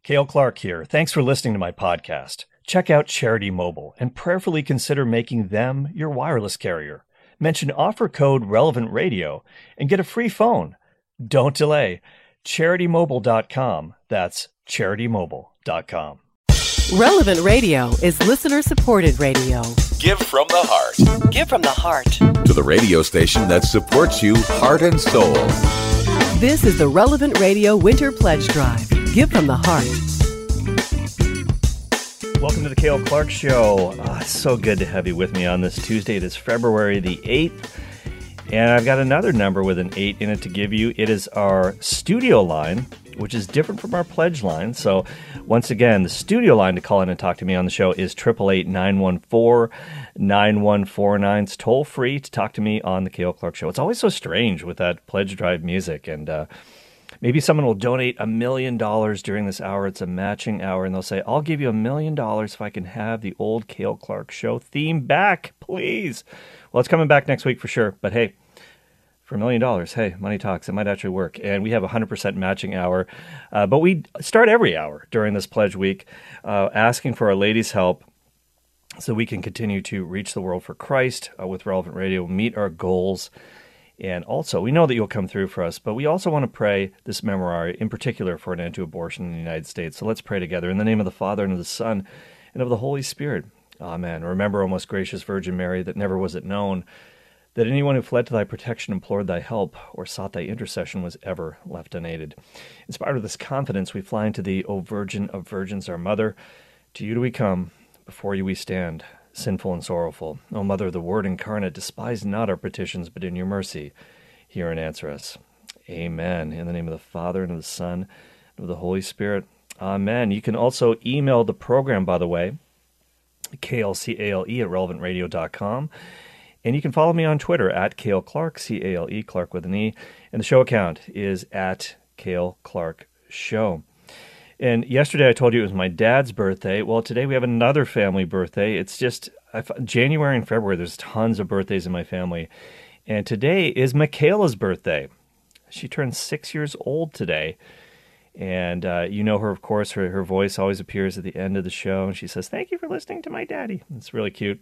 Cale Clark here. Thanks for listening to my podcast. Check out Charity Mobile and prayerfully consider making them your wireless carrier. Mention offer code Relevant Radio and get a free phone. Don't delay. CharityMobile.com. That's CharityMobile.com. Relevant Radio is listener-supported radio. Give from the heart. Give from the heart. To the radio station that supports you heart and soul. This is the Relevant Radio Winter Pledge Drive. Give from the heart. Welcome to the Cale Clark Show. It's so good to have you with me on this Tuesday. It is February the 8th, and I've got another number with an 8 in it to give you. It is our studio line, which is different from our pledge line. So once again, the studio line to call in and talk to me on the show is 888-914-9149. It's toll free to talk to me on the Cale Clark Show. It's always so strange with that pledge drive music, and maybe someone will donate $1 million during this hour. It's a matching hour, and they'll say, I'll give you $1 million if I can have the old Cale Clark Show theme back, please. Well, it's coming back next week for sure, but hey, for $1 million, hey, money talks. It might actually work. And we have a 100% matching hour. But we start every hour during this pledge week asking for Our Lady's help so we can continue to reach the world for Christ with Relevant Radio, meet our goals. And also, we know that you'll come through for us, but we also want to pray this memorare, in particular for an end to abortion in the United States. So let's pray together. In the name of the Father, and of the Son, and of the Holy Spirit. Amen. Remember, O most gracious Virgin Mary, that never was it known that anyone who fled to thy protection, implored thy help, or sought thy intercession was ever left unaided. Inspired with this confidence, we fly into thee, O Virgin of Virgins, our Mother. To you do we come, before you we stand, sinful and sorrowful. O Mother of the Word incarnate, despise not our petitions, but in your mercy hear and answer us. Amen. In the name of the Father, and of the Son, and of the Holy Spirit. Amen. You can also email the program, by the way, Cale, C-A-L-E, at relevantradio.com. And you can follow me on Twitter at Cale Clark, C-A-L-E, Clark with an E. And the show account is at Cale Clark Show. And yesterday I told you it was my dad's birthday. Well, today we have another family birthday. It's just January and February, there's tons of birthdays in my family. And today is Michaela's birthday. She turns 6 years old today. And you know her, of course. Her voice always appears at the end of the show. And she says, thank you for listening to my daddy. It's really cute.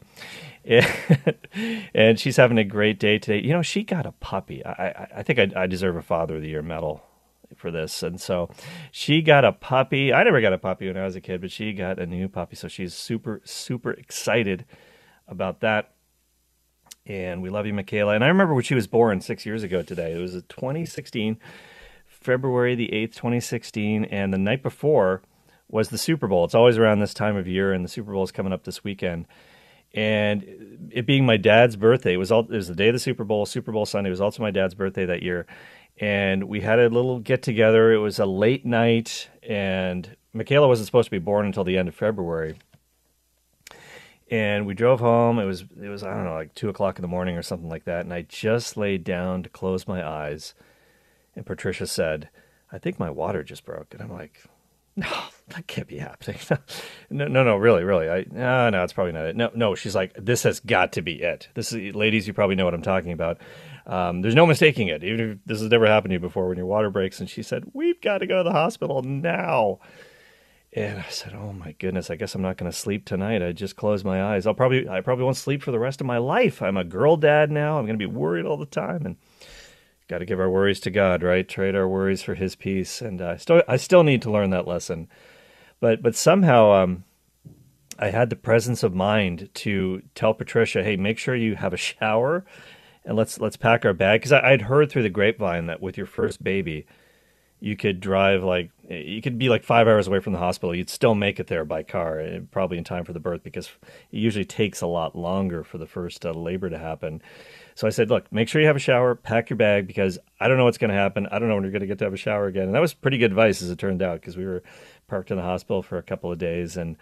And she's having a great day today. You know, she got a puppy. I think I deserve a Father of the Year medal for this. And so she got a puppy. I never got a puppy when I was a kid, but she got a new puppy. So she's super, super excited about that. And we love you, Michaela. And I remember when she was born 6 years ago today. It was 2016. February the 8th, 2016, and the night before was the Super Bowl. It's always around this time of year, and the Super Bowl is coming up this weekend. And it being my dad's birthday, it was the day of the Super Bowl Sunday. It was also my dad's birthday that year. And we had a little get-together. It was a late night, and Michaela wasn't supposed to be born until the end of February. And we drove home. It was I don't know, like 2 o'clock in the morning or something like that, and I just laid down to close my eyes. And Patricia said, I think my water just broke. And I'm like, no, that can't be happening. No, really. No, it's probably not it. No, she's like, this has got to be it. This is, ladies, you probably know what I'm talking about. There's no mistaking it, even if this has never happened to you before when your water breaks. And she said, we've got to go to the hospital now. And I said, oh my goodness, I guess I'm not going to sleep tonight. I just closed my eyes. I probably won't sleep for the rest of my life. I'm a girl dad now. I'm going to be worried all the time. And got to give our worries to God, right? Trade our worries for His peace. And I still need to learn that lesson. But somehow I had the presence of mind to tell Patricia, hey, make sure you have a shower and let's pack our bag. Because I'd heard through the grapevine that with your first baby, you could you could be like 5 hours away from the hospital. You'd still make it there by car, probably in time for the birth, because it usually takes a lot longer for the first labor to happen. So I said, look, make sure you have a shower, pack your bag, because I don't know what's going to happen. I don't know when you're going to get to have a shower again. And that was pretty good advice, as it turned out, because we were parked in the hospital for a couple of days. And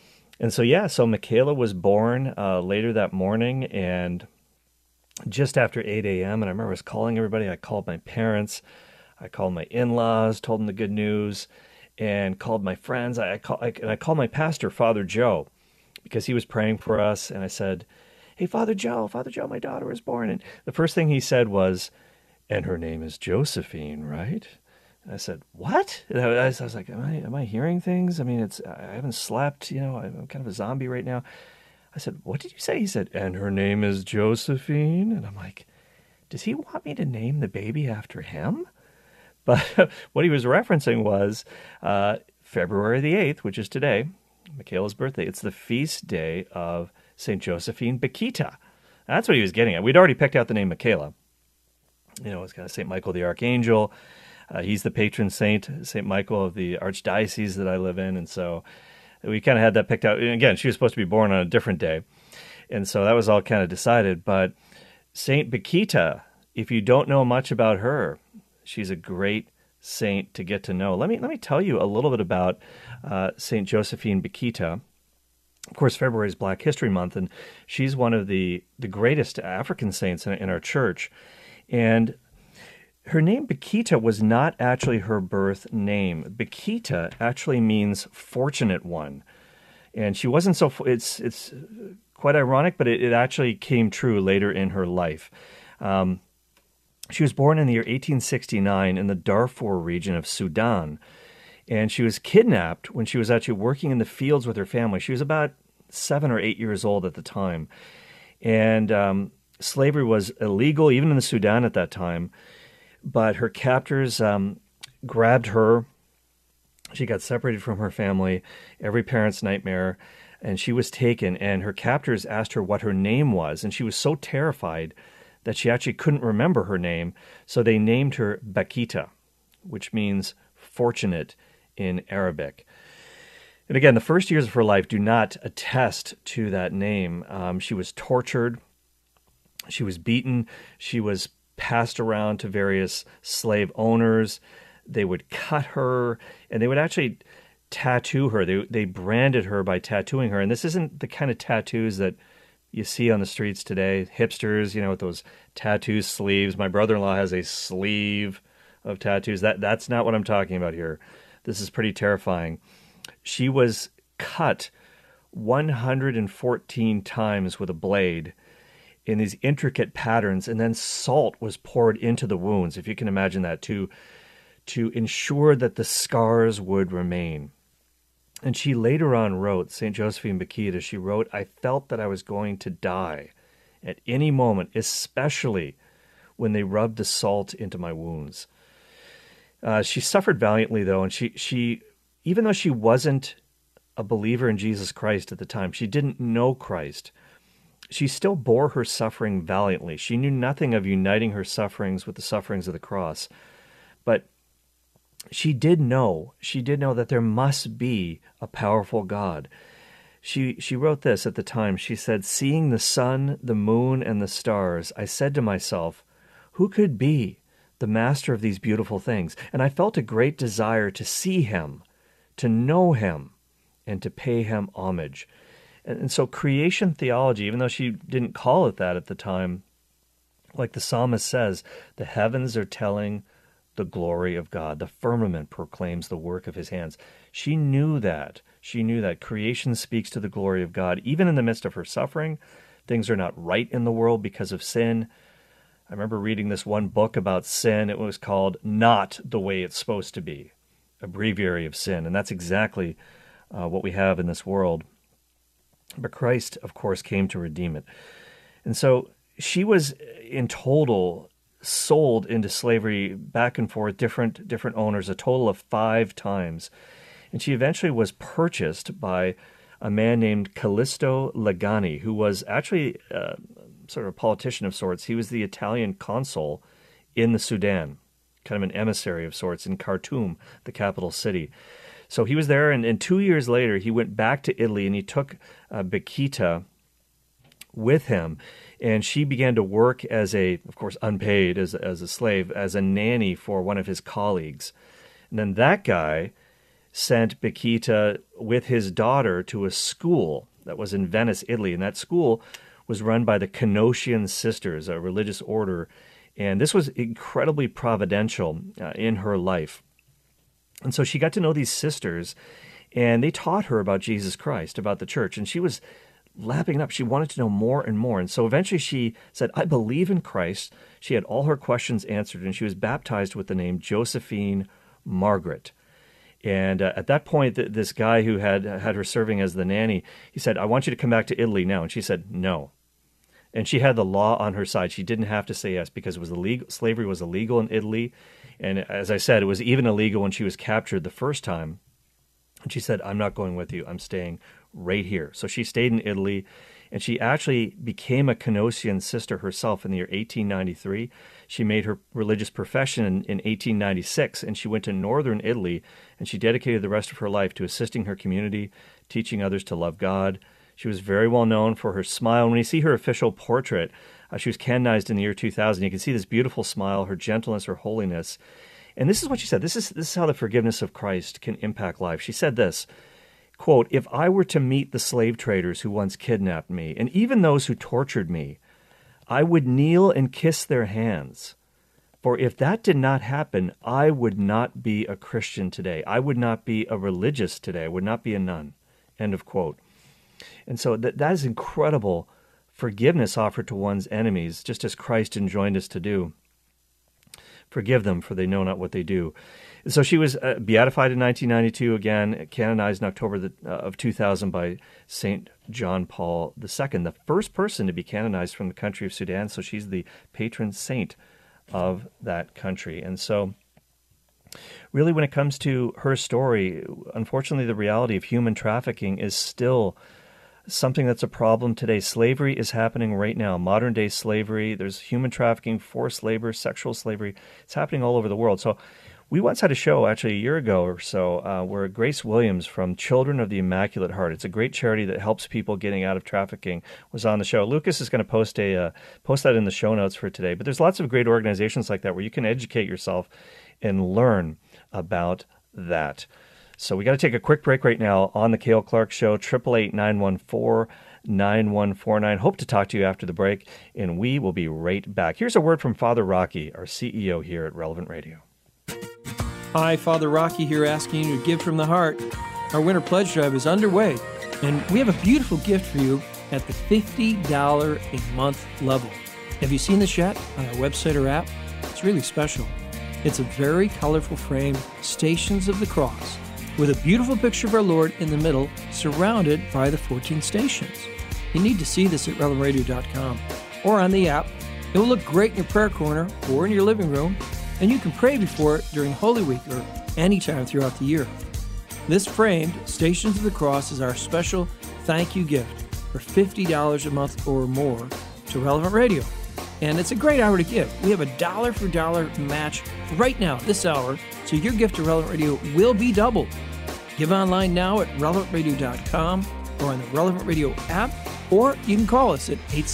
so Michaela was born later that morning, and just after 8 a.m., and I remember I was calling everybody. I called my parents. I called my in-laws, told them the good news, and called my friends. I called my pastor, Father Joe, because he was praying for us. And I said, hey, Father Joe, my daughter was born. And the first thing he said was, and her name is Josephine, right? I said, what? And I was like, am I hearing things? I mean, I haven't slept, I'm kind of a zombie right now. I said, what did you say? He said, and her name is Josephine. And I'm like, does he want me to name the baby after him? But what he was referencing was February the 8th, which is today, Michaela's birthday. It's the feast day of St. Josephine Bakhita. That's what he was getting at. We'd already picked out the name Michaela. It's kind of St. Michael the Archangel. He's the patron saint, St. Michael of the archdiocese that I live in. And so we kind of had that picked out. And again, she was supposed to be born on a different day. And so that was all kind of decided. But St. Bakhita, if you don't know much about her, she's a great saint to get to know. Let me tell you a little bit about St. Josephine Bakhita. Of course, February is Black History Month, and she's one of the greatest African saints in our church. And her name Bakhita was not actually her birth name. Bakhita actually means fortunate one. And she wasn't so, it's quite ironic, but it actually came true later in her life. She was born in the year 1869 in the Darfur region of Sudan. And she was kidnapped when she was actually working in the fields with her family. She was about 7 or 8 years old at the time. And slavery was illegal, even in the Sudan at that time. But her captors grabbed her. She got separated from her family, every parent's nightmare, and she was taken. And her captors asked her what her name was, and she was so terrified that she actually couldn't remember her name. So they named her Bakhita, which means fortunate in Arabic. And again, the first years of her life do not attest to that name. She was tortured. She was beaten. She was passed around to various slave owners. They would cut her, and they would actually tattoo her. They branded her by tattooing her. And this isn't the kind of tattoos that you see on the streets today. Hipsters, with those tattoo sleeves. My brother-in-law has a sleeve of tattoos. That's not what I'm talking about here. This is pretty terrifying. She was cut 114 times with a blade in these intricate patterns, and then salt was poured into the wounds, if you can imagine that, to ensure that the scars would remain. And she later on wrote, St. Josephine Bakhita, she wrote, I felt that I was going to die at any moment, especially when they rubbed the salt into my wounds. She suffered valiantly, though, and she even though she wasn't a believer in Jesus Christ at the time, she didn't know Christ, she still bore her suffering valiantly. She knew nothing of uniting her sufferings with the sufferings of the cross. But she did know that there must be a powerful God. She wrote this at the time. She said, seeing the sun, the moon, and the stars, I said to myself, who could be the master of these beautiful things? And I felt a great desire to see him, to know him, and to pay him homage. And so creation theology, even though she didn't call it that at the time, like the psalmist says, the heavens are telling the glory of God. The firmament proclaims the work of his hands. She knew that. She knew that creation speaks to the glory of God. Even in the midst of her suffering, things are not right in the world because of sin. I remember reading this one book about sin. It was called Not the Way It's Supposed to Be, a breviary of sin. And that's exactly what we have in this world. But Christ, of course, came to redeem it. And so she was in total sold into slavery back and forth, different owners, a total of 5 times. And she eventually was purchased by a man named Callisto Lagani, who was actually sort of a politician of sorts. He was the Italian consul in the Sudan, kind of an emissary of sorts in Khartoum, the capital city. So he was there, and 2 years later, he went back to Italy, and he took Bakhita with him, and she began to work as of course, unpaid as a slave, as a nanny for one of his colleagues. And then that guy sent Bakhita with his daughter to a school that was in Venice, Italy, and that school was run by the Canossian Sisters, a religious order, and this was incredibly providential in her life. And so she got to know these sisters, and they taught her about Jesus Christ, about the church, and she was lapping it up. She wanted to know more and more. And so eventually she said, I believe in Christ. She had all her questions answered, and she was baptized with the name Josephine Margaret. And at that point, this guy who had her serving as the nanny, he said, I want you to come back to Italy now. And she said, no. And she had the law on her side. She didn't have to say yes because it was illegal. Slavery was illegal in Italy. And as I said, it was even illegal when she was captured the first time. And she said, I'm not going with you. I'm staying right here. So she stayed in Italy, and she actually became a Canossian sister herself in the year 1893. She made her religious profession in 1896, and she went to northern Italy, and she dedicated the rest of her life to assisting her community, teaching others to love God. She was very well known for her smile. When you see her official portrait, she was canonized in the year 2000. You can see this beautiful smile, her gentleness, her holiness. And this is what she said. This is how the forgiveness of Christ can impact life. She said this, quote, if I were to meet the slave traders who once kidnapped me, and even those who tortured me, I would kneel and kiss their hands. For if that did not happen, I would not be a Christian today. I would not be a religious today. I would not be a nun. End of quote. And so that is incredible forgiveness offered to one's enemies, just as Christ enjoined us to do. Forgive them, for they know not what they do. So she was beatified in 1992, again, canonized in October of 2000 by St. John Paul II, the first person to be canonized from the country of Sudan. So she's the patron saint of that country. And so really when it comes to her story, unfortunately the reality of human trafficking is still something that's a problem today. Slavery is happening right now. Modern day slavery, there's human trafficking, forced labor, sexual slavery. It's happening all over the world. So we once had a show, actually a year ago or so, where Grace Williams from Children of the Immaculate Heart, it's a great charity that helps people getting out of trafficking, was on the show. Lucas is going to post that in the show notes for today. But there's lots of great organizations like that where you can educate yourself and learn about that. So we got to take a quick break right now on the Cale Clark Show, 888-914-9149. Hope to talk to you after the break, and we will be right back. Here's a word from Father Rocky, our CEO here at Relevant Radio. Hi, Father Rocky here asking you to give from the heart. Our winter pledge drive is underway, and we have a beautiful gift for you at the $50 a month level. Have you seen this yet on our website or app? It's really special. It's a very colorful frame, Stations of the Cross, with a beautiful picture of our Lord in the middle, surrounded by the 14 stations. You need to see this at relevantradio.com or on the app. It will look great in your prayer corner or in your living room, and you can pray before it during Holy Week or anytime throughout the year. This framed Stations of the Cross is our special thank you gift for $50 a month or more to Relevant Radio. And it's a great hour to give. We have a dollar for dollar match right now, this hour, so your gift to Relevant Radio will be doubled. Give online now at relevantradio.com or on the Relevant Radio app, or you can call us at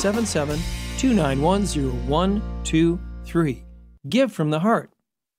877-291-0123. Give from the heart.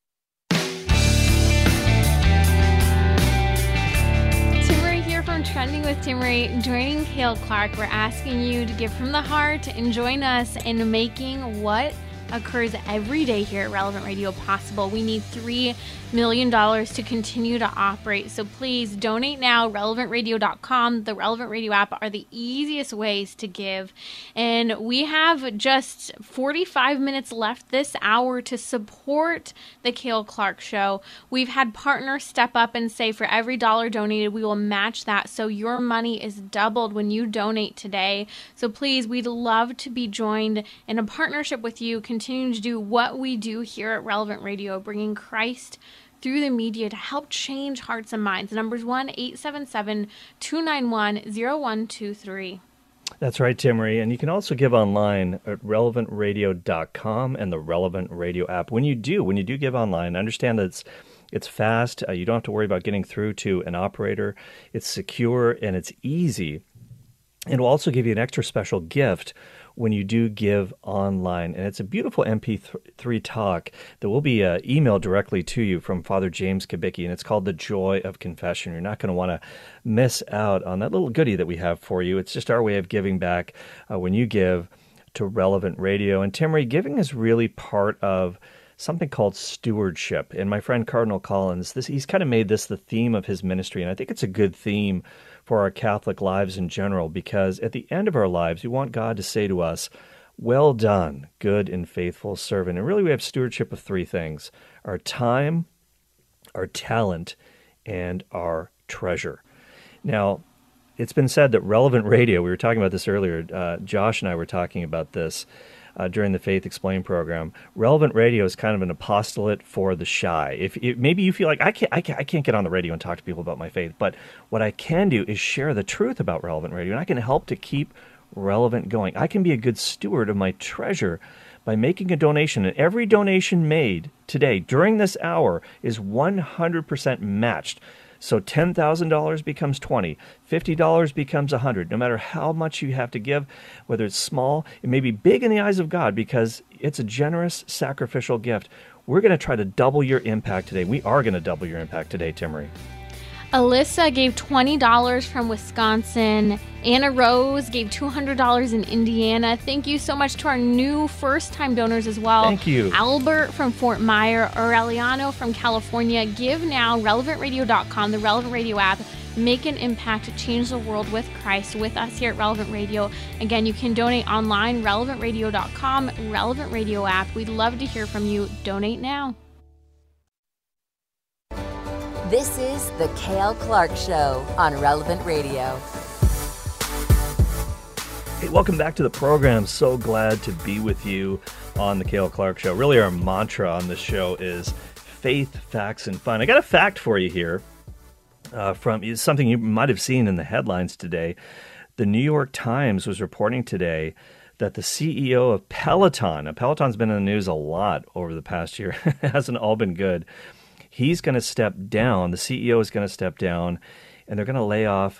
Timmery here from Trending with Timmery, joining Cale Clark. We're asking you to give from the heart and join us in making what occurs every day here at Relevant Radio possible. We need $3 million to continue to operate. So please donate now. RelevantRadio.com, the Relevant Radio app are the easiest ways to give. And we have just 45 minutes left this hour to support the Cale Clark Show. We've had partners step up and say for every dollar donated, we will match that. So your money is doubled when you donate today. So please, we'd love to be joined in a partnership with you, continuing to do what we do here at Relevant Radio, bringing Christ through the media to help change hearts and minds. The number's 1-877-291-0123. That's right, Timmery. And you can also give online at relevantradio.com and the Relevant Radio app. When you do give online, understand that it's fast. You don't have to worry about getting through to an operator. It's secure and it's easy. And we'll also give you an extra special gift when you do give online. And it's a beautiful MP3 talk that will be emailed directly to you from Father James Kubicki, and it's called The Joy of Confession. You're not going to want to miss out on that little goodie that we have for you. It's just our way of giving back when you give to Relevant Radio. And Timmery, giving is really part of something called stewardship. And my friend Cardinal Collins, he's kind of made this the theme of his ministry, and I think it's a good theme for our Catholic lives in general, because at the end of our lives, we want God to say to us, well done, good and faithful servant. And really we have stewardship of three things: our time, our talent, and our treasure. Now, it's been said that relevant radio, we were talking about this earlier, Josh and I were talking about this during the Faith Explained program. Relevant radio is kind of an apostolate for the shy. If maybe you feel like I can't get on the radio and talk to people about my faith, but what I can do is share the truth about relevant radio, and I can help to keep relevant going. I can be a good steward of my treasure by making a donation, and every donation made today during this hour is 100% matched. So $10,000 becomes $20, $50 becomes $100. No matter how much you have to give, whether it's small, it may be big in the eyes of God because it's a generous, sacrificial gift. We're going to try to double your impact today. We are going to double your impact today, Timmery. Alyssa gave $20 from Wisconsin. Anna Rose gave $200 in Indiana. Thank you so much to our new first-time donors as well. Thank you. Albert from Fort Myer. Aureliano from California. Give now, relevantradio.com, the Relevant Radio app. Make an impact, change the world with Christ with us here at Relevant Radio. Again, you can donate online, relevantradio.com, Relevant Radio app. We'd love to hear from you. Donate now. This is the Cale Clark Show on Relevant Radio. Hey, welcome back to the program. So glad to be with you on the Cale Clark Show. Really, our mantra on this show is faith, facts, and fun. I got a fact for you here from something you might have seen in the headlines today. The New York Times was reporting today that the CEO of Peloton, now Peloton's been in the news a lot over the past year, it hasn't all been good. He's going to step down, the CEO is going to step down, and they're going to lay off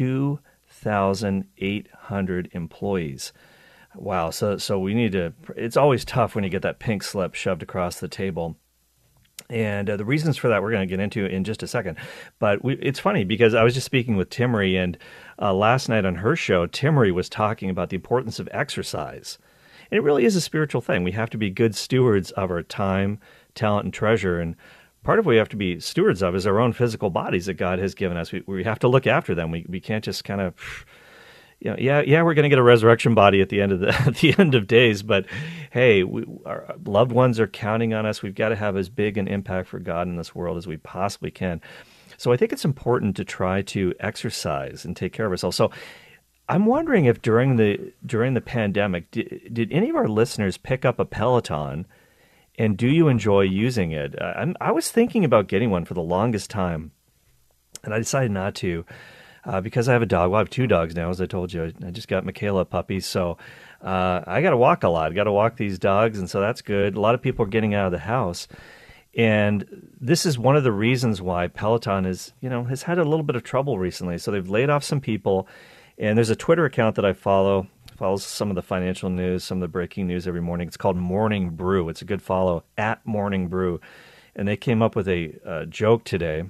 2,800 employees. Wow, so we need to, it's always tough when you get that pink slip shoved across the table. And the reasons for that we're going to get into in just a second. But it's funny because I was just speaking with Timmery, and last night on her show, Timmery was talking about the importance of exercise. And it really is a spiritual thing. We have to be good stewards of our time, talent, and treasure. And part of what we have to be stewards of is our own physical bodies that God has given us. We have to look after them. We can't just kind of, we're going to get a resurrection body at the end of at the end of days. But hey, our loved ones are counting on us. We've got to have as big an impact for God in this world as we possibly can. So I think it's important to try to exercise and take care of ourselves. So I'm wondering if during the pandemic, did any of our listeners pick up a Peloton? And do you enjoy using it? I was thinking about getting one for the longest time, and I decided not to because I have a dog. Well, I have two dogs now, as I told you. I just got Michaela a puppy, so I got to walk a lot. I got to walk these dogs, and so that's good. A lot of people are getting out of the house, and this is one of the reasons why Peloton has had a little bit of trouble recently. So they've laid off some people, and there's a Twitter account that I follows some of the financial news, some of the breaking news every morning. It's called Morning Brew. It's a good follow, at Morning Brew. And they came up with a joke today.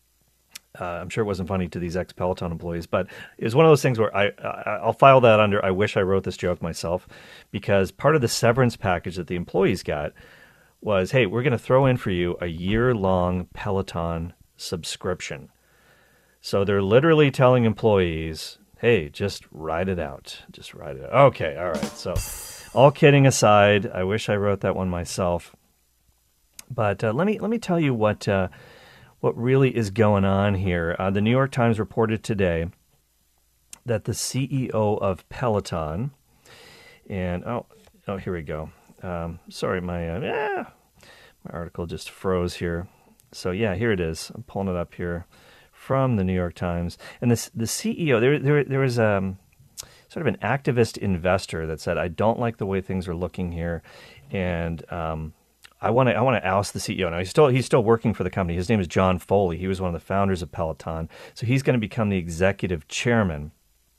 I'm sure it wasn't funny to these ex-Peloton employees, but it was one of those things where I'll file that under, I wish I wrote this joke myself, because part of the severance package that the employees got was, hey, we're going to throw in for you a year-long Peloton subscription. So they're literally telling employees, hey, just ride it out. Just ride it out. Okay, all right. So all kidding aside, I wish I wrote that one myself. But let me tell you what really is going on here. The New York Times reported today that the CEO of Peloton, and here we go. Sorry, my article just froze here. So yeah, here it is. I'm pulling it up here from the New York Times. And the CEO, there was sort of an activist investor that said, I don't like the way things are looking here, and I want to oust the CEO. Now he's still working for the company. His name is John Foley. He was one of the founders of Peloton, so he's going to become the executive chairman.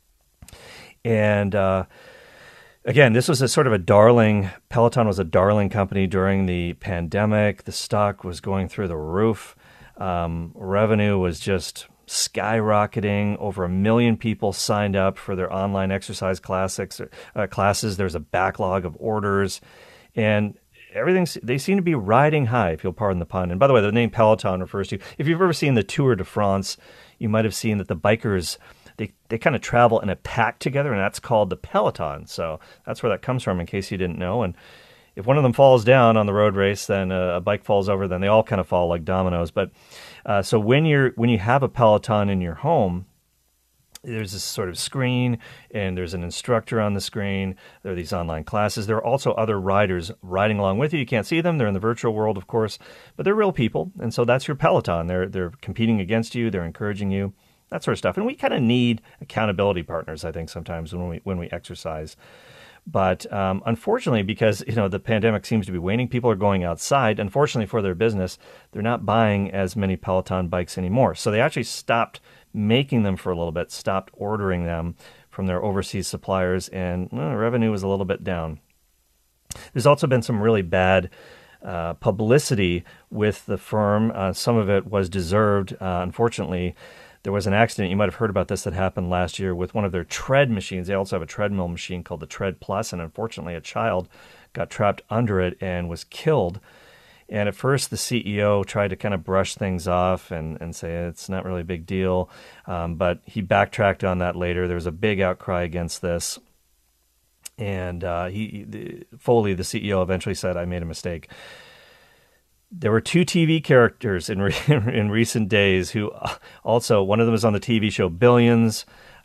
And again, this was a sort of a darling. Peloton was a darling company during the pandemic. The stock was going through the roof. Revenue was just skyrocketing. Over 1 million people signed up for their online exercise classes. There's a backlog of orders, and they seem to be riding high, if you'll pardon the pun. And by the way, the name Peloton refers to, if you've ever seen the Tour de France, you might have seen that the bikers, they kind of travel in a pack together, and that's called the Peloton. So that's where that comes from, in case you didn't know. And if one of them falls down on the road race, then a bike falls over, then they all kind of fall like dominoes. But so when you have a Peloton in your home, there's this sort of screen, and there's an instructor on the screen. There are these online classes. There are also other riders riding along with you. You can't see them. They're in the virtual world, of course, but they're real people. And so that's your Peloton. They're competing against you. They're encouraging you, that sort of stuff. And we kind of need accountability partners, I think, sometimes when we exercise. But unfortunately, because the pandemic seems to be waning, people are going outside. Unfortunately for their business, they're not buying as many Peloton bikes anymore. So they actually stopped making them for a little bit, stopped ordering them from their overseas suppliers, and revenue was a little bit down. There's also been some really bad publicity with the firm. Some of it was deserved. Unfortunately, there was an accident, you might have heard about this, that happened last year with one of their tread machines. They also have a treadmill machine called the Tread Plus, and unfortunately a child got trapped under it and was killed. And at first, the CEO tried to kind of brush things off and say it's not really a big deal. But he backtracked on that later. There was a big outcry against this. And Foley, the CEO, eventually said, I made a mistake. There were two TV characters in recent days who also, one of them was on the TV show Billions.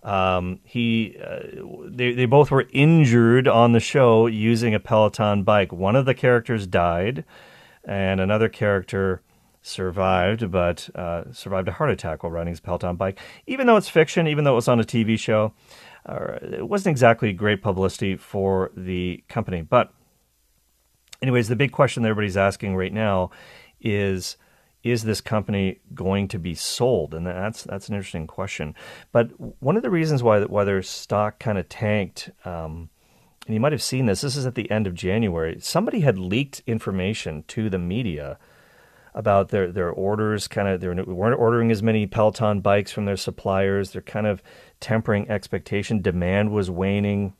They both were injured on the show using a Peloton bike. One of the characters died, and another character survived, but survived a heart attack while riding his Peloton bike. Even though it's fiction, even though it was on a TV show, it wasn't exactly great publicity for the company. But anyways, the big question that everybody's asking right now is this company going to be sold? And that's an interesting question. But one of the reasons why their stock kind of tanked, and you might have seen this is at the end of January, somebody had leaked information to the media about their orders. They weren't ordering as many Peloton bikes from their suppliers. They're kind of tempering expectation. Demand was waning.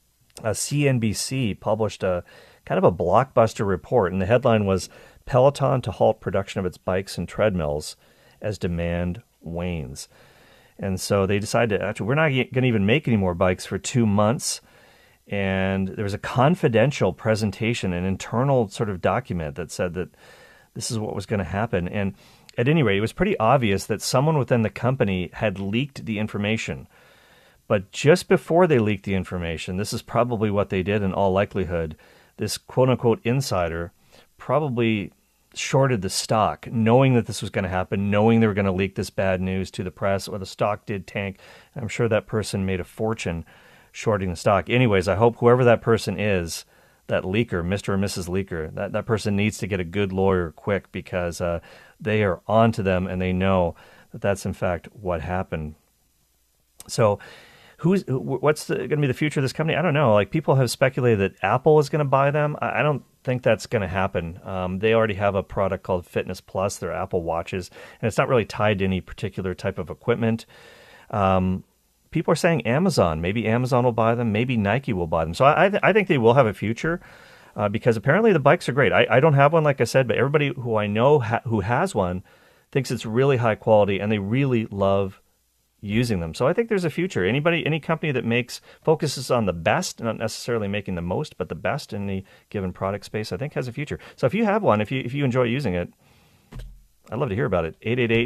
CNBC published a kind of a blockbuster report, and the headline was Peloton to halt production of its bikes and treadmills as demand wanes. And so they decided, actually, we're not going to even make any more bikes for 2 months. And there was a confidential presentation, an internal sort of document that said that this is what was going to happen. And at any rate, it was pretty obvious that someone within the company had leaked the information. But just before they leaked the information, this is probably what they did in all likelihood, this quote-unquote insider probably shorted the stock, knowing that this was going to happen, knowing they were going to leak this bad news to the press, or the stock did tank. I'm sure that person made a fortune shorting the stock. Anyways, I hope whoever that person is, that leaker, Mr. or Mrs. Leaker, that person needs to get a good lawyer quick, because they are onto them and they know that that's in fact what happened. So what's going to be the future of this company? I don't know. Like, people have speculated that Apple is going to buy them. I don't think that's going to happen. They already have a product called Fitness Plus, their Apple Watches, and it's not really tied to any particular type of equipment. People are saying Amazon. Maybe Amazon will buy them. Maybe Nike will buy them. So I think they will have a future, because apparently the bikes are great. I don't have one, like I said, but everybody who I know who has one thinks it's really high quality, and they really love using them. So I think there's a future. Any company that focuses on the best, not necessarily making the most, but the best in the given product space, I think has a future. So if you have one, if you enjoy using it, I'd love to hear about it.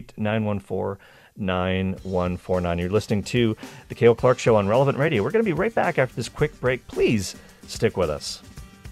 888-914-9149. You're listening to The Cale Clark Show on Relevant Radio. We're going to be right back after this quick break. Please stick with us.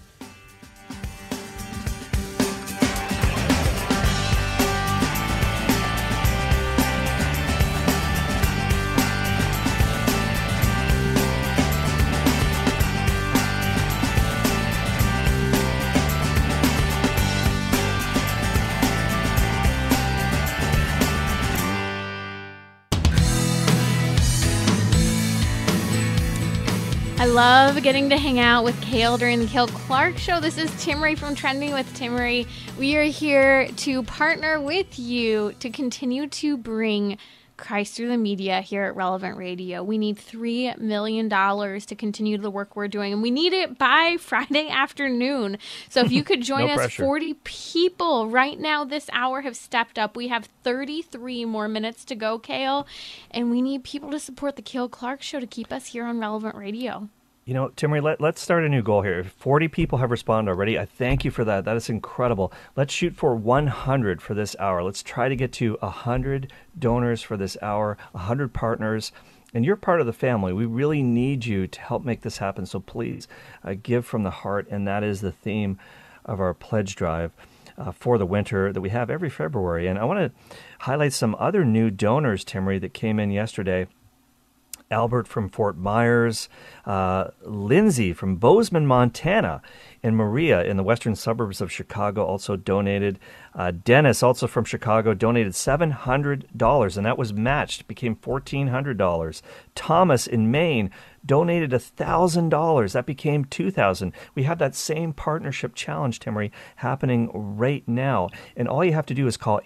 I love getting to hang out with Cale during the Cale Clark Show. This is Timmerie from Trending with Timmerie. We are here to partner with you to continue to bring Christ through the media here at Relevant Radio. We need $3 million to continue the work we're doing, and we need it by Friday afternoon. So if you could join No us, pressure. 40 people right now this hour have stepped up. We have 33 more minutes to go, Cale, and we need people to support the Cale Clark Show to keep us here on Relevant Radio. You know, Timmerie, let's start a new goal here. 40 people have responded already. I thank you for that. That is incredible. Let's shoot for 100 for this hour. Let's try to get to 100 donors for this hour, 100 partners. And you're part of the family. We really need you to help make this happen. So please give from the heart. And that is the theme of our pledge drive for the winter that we have every February. And I want to highlight some other new donors, Timmerie, that came in yesterday. Albert from Fort Myers, Lindsay from Bozeman, Montana, and Maria in the western suburbs of Chicago also donated. Dennis, also from Chicago, donated $700, and that was matched, became $1,400. Thomas in Maine donated $1,000. That became $2,000. We have that same partnership challenge, Timmerie, happening right now. And all you have to do is call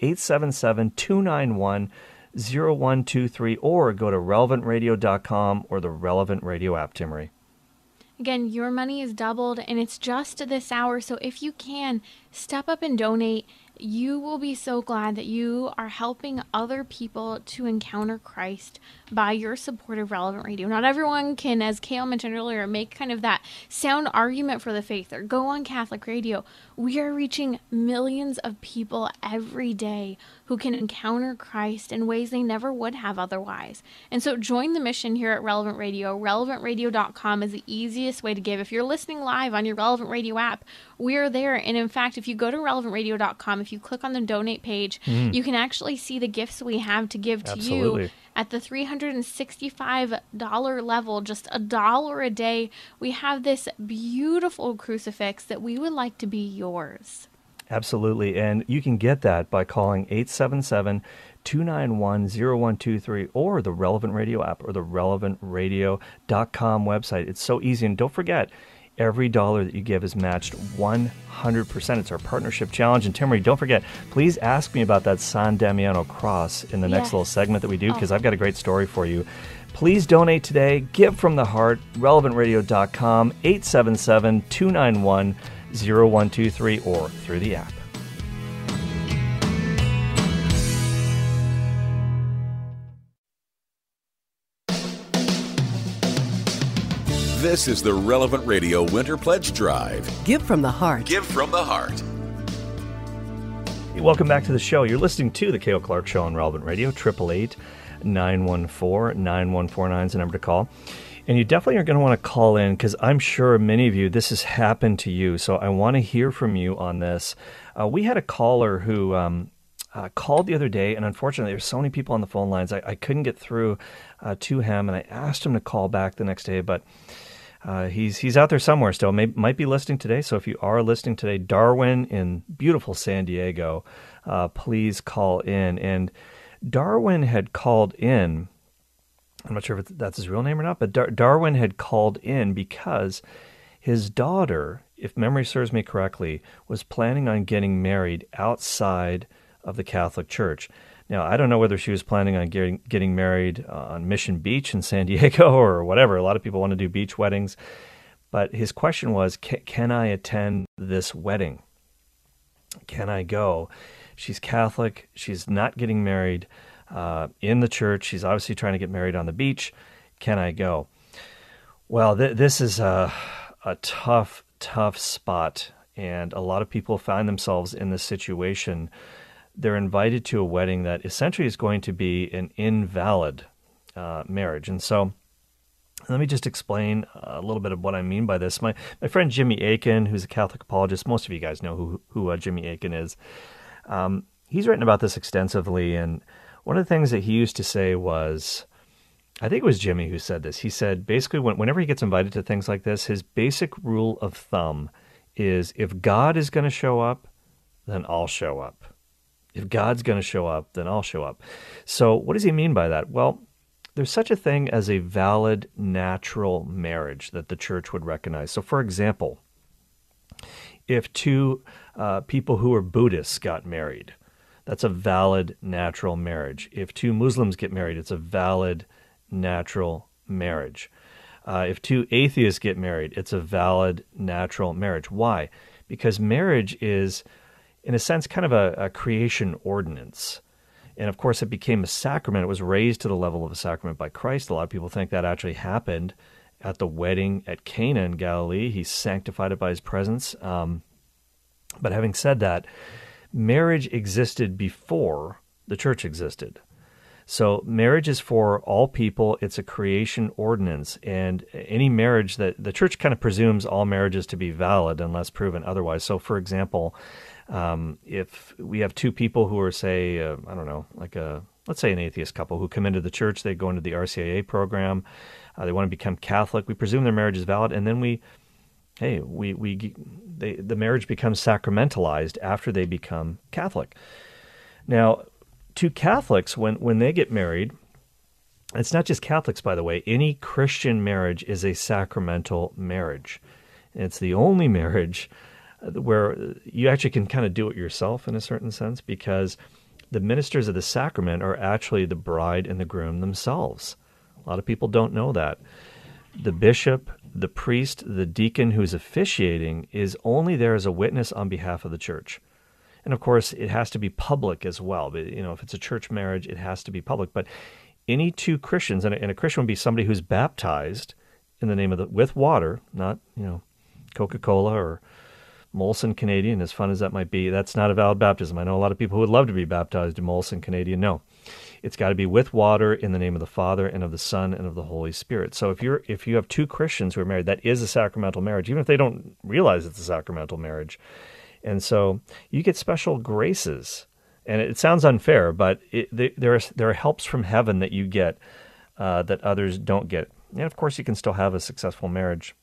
877-291-0123 or go to relevantradio.com or the Relevant Radio app, Timmerie. Again, your money is doubled, and it's just this hour. So if you can, step up and donate. You will be so glad that you are helping other people to encounter Christ by your support of Relevant Radio. Not everyone can, as Kale mentioned earlier, make kind of that sound argument for the faith or go on Catholic radio. We are reaching millions of people every day who can encounter Christ in ways they never would have otherwise. And so join the mission here at Relevant Radio. RelevantRadio.com is the easiest way to give. If you're listening live on your Relevant Radio app, we're there. And in fact, if you go to relevantradio.com, if you click on the donate page, you can actually see the gifts we have to give to you. At the $365 level, just $1 a day, we have this beautiful crucifix that we would like to be yours. Absolutely. And you can get that by calling 877-291-0123 or the Relevant Radio app or the relevantradio.com website. It's so easy. And don't forget, every dollar that you give is matched 100%. It's our partnership challenge. And Timmerie, don't forget, please ask me about that San Damiano cross in the next little segment that we do, because I've got a great story for you. Please donate today. Give from the heart. relevantradio.com, 877-291-0123 or through the app. This is the Relevant Radio Winter Pledge Drive. Give from the heart. Give from the heart. Hey, welcome back to the show. You're listening to the Cale Clark Show on Relevant Radio. 888-914-9149 is the number to call. And you definitely are going to want to call in, because I'm sure many of you, this has happened to you. So I want to hear from you on this. We had a caller who called the other day, and unfortunately, there's so many people on the phone lines, I couldn't get through to him, and I asked him to call back the next day, but he's out there somewhere still. Might be listening today. So if you are listening today, Darwin in beautiful San Diego, please call in. And Darwin had called in. I'm not sure if that's his real name or not, but Darwin had called in because his daughter, if memory serves me correctly, was planning on getting married outside of the Catholic Church. Now, I don't know whether she was planning on getting married on Mission Beach in San Diego or whatever. A lot of people want to do beach weddings. But his question was, can I attend this wedding? Can I go? She's Catholic. She's not getting married in the church. She's obviously trying to get married on the beach. Can I go? Well, this is a tough spot. And a lot of people find themselves in this situation. They're invited to a wedding that essentially is going to be an invalid marriage. And so let me just explain a little bit of what I mean by this. My friend Jimmy Akin, who's a Catholic apologist, most of you guys know who Jimmy Akin is. He's written about this extensively, and one of the things that he used to say was, I think it was Jimmy who said this. He said basically whenever he gets invited to things like this, his basic rule of thumb is, if God is going to show up, then I'll show up. If God's going to show up, then I'll show up. So what does he mean by that? Well, there's such a thing as a valid natural marriage that the church would recognize. So for example, if two people who are Buddhists got married, that's a valid natural marriage. If two Muslims get married, it's a valid natural marriage. If two atheists get married, it's a valid natural marriage. Why? Because marriage is, in a sense, kind of a creation ordinance. And of course, it became a sacrament. It was raised to the level of a sacrament by Christ. A lot of people think that actually happened at the wedding at Cana in Galilee. He sanctified it by his presence. But having said that, marriage existed before the church existed. So marriage is for all people. It's a creation ordinance. And any marriage that the church kind of presumes all marriages to be valid unless proven otherwise. So, for example, if we have two people who are, say, let's say an atheist couple who come into the church, they go into the RCIA program, they want to become Catholic, we presume their marriage is valid, and then the marriage becomes sacramentalized after they become Catholic. Now, to Catholics, when they get married, it's not just Catholics, by the way, any Christian marriage is a sacramental marriage. It's the only marriage where you actually can kind of do it yourself in a certain sense, because the ministers of the sacrament are actually the bride and the groom themselves. A lot of people don't know that. The bishop, the priest, the deacon who's officiating is only there as a witness on behalf of the church. And of course, it has to be public as well. But, if it's a church marriage, it has to be public. But any two Christians, and a Christian would be somebody who's baptized in the name of with water, not, Coca-Cola or Molson Canadian, as fun as that might be. That's not a valid baptism. I know a lot of people who would love to be baptized in Molson Canadian. No, it's got to be with water in the name of the Father and of the Son and of the Holy Spirit. So if you have two Christians who are married, that is a sacramental marriage, even if they don't realize it's a sacramental marriage. And so you get special graces. And it sounds unfair, but there are helps from heaven that you get that others don't get. And of course, you can still have a successful marriage,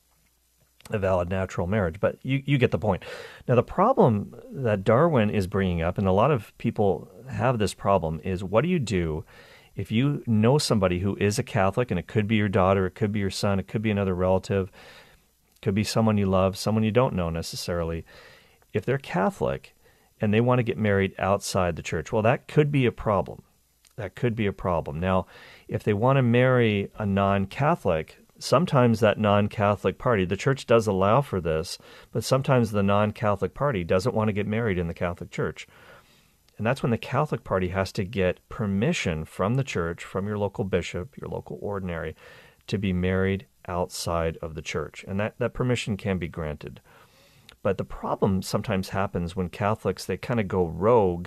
a valid natural marriage, but you get the point. Now, the problem that Darwin is bringing up, and a lot of people have this problem, is what do you do if you know somebody who is a Catholic, and it could be your daughter, it could be your son, it could be another relative, it could be someone you love, someone you don't know necessarily. If they're Catholic and they want to get married outside the church, well, that could be a problem. That could be a problem. Now, if they want to marry a non-Catholic, sometimes that non-Catholic party, the church does allow for this, but sometimes the non-Catholic party doesn't want to get married in the Catholic Church. And that's when the Catholic party has to get permission from the church, from your local bishop, your local ordinary, to be married outside of the church. And that permission can be granted. But the problem sometimes happens when Catholics, they kind of go rogue,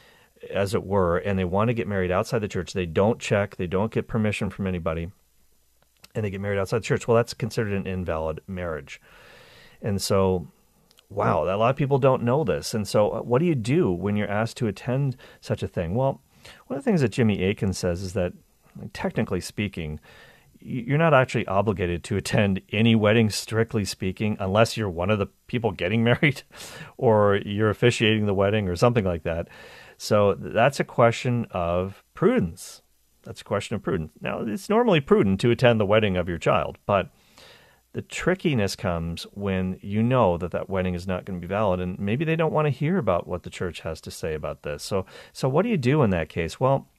as it were, and they want to get married outside the church. They don't check, they don't get permission from anybody, and they get married outside the church. Well, that's considered an invalid marriage. And so, wow, a lot of people don't know this. And so what do you do when you're asked to attend such a thing? Well, one of the things that Jimmy Akin says is that, technically speaking, you're not actually obligated to attend any wedding, strictly speaking, unless you're one of the people getting married or you're officiating the wedding or something like that. So that's a question of prudence. That's a question of prudence. Now, it's normally prudent to attend the wedding of your child, but the trickiness comes when you know that wedding is not going to be valid, and maybe they don't want to hear about what the church has to say about this. So what do you do in that case? Well,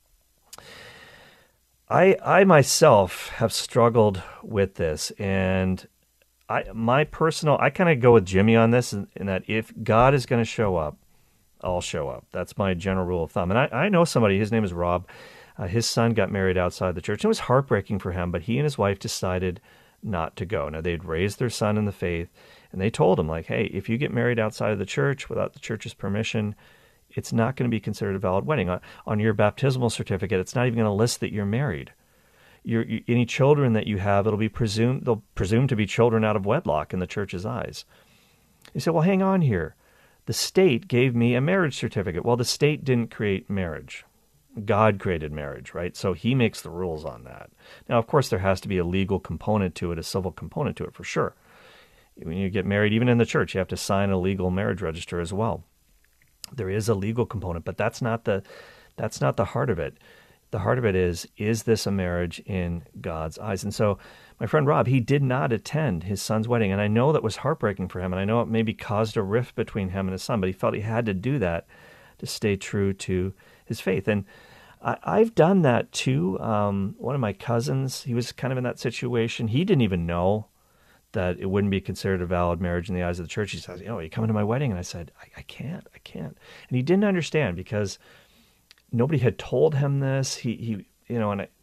I myself have struggled with this, and I kind of go with Jimmy on this, in that if God is going to show up, I'll show up. That's my general rule of thumb. And I know somebody, his name is Rob. His son got married outside the church. It was heartbreaking for him, but he and his wife decided not to go. Now, they'd raised their son in the faith, and they told him, like, hey, if you get married outside of the church without the church's permission, it's not going to be considered a valid wedding. On your baptismal certificate, it's not even going to list that you're married. Any children that you have, they'll presume to be children out of wedlock in the church's eyes. You say, well, hang on here. The state gave me a marriage certificate. Well, the state didn't create marriage. God created marriage, right? So he makes the rules on that. Now, of course, there has to be a legal component to it, a civil component to it, for sure. When you get married, even in the church, you have to sign a legal marriage register as well. There is a legal component, but that's not the heart of it. The heart of it is this a marriage in God's eyes? And so my friend Rob, he did not attend his son's wedding, and I know that was heartbreaking for him, and I know it maybe caused a rift between him and his son, but he felt he had to do that to stay true to his faith. And I've done that too. One of my cousins, he was kind of in that situation. He didn't even know that it wouldn't be considered a valid marriage in the eyes of the church. He says, are you coming to my wedding? And I said, I can't. And he didn't understand because nobody had told him this.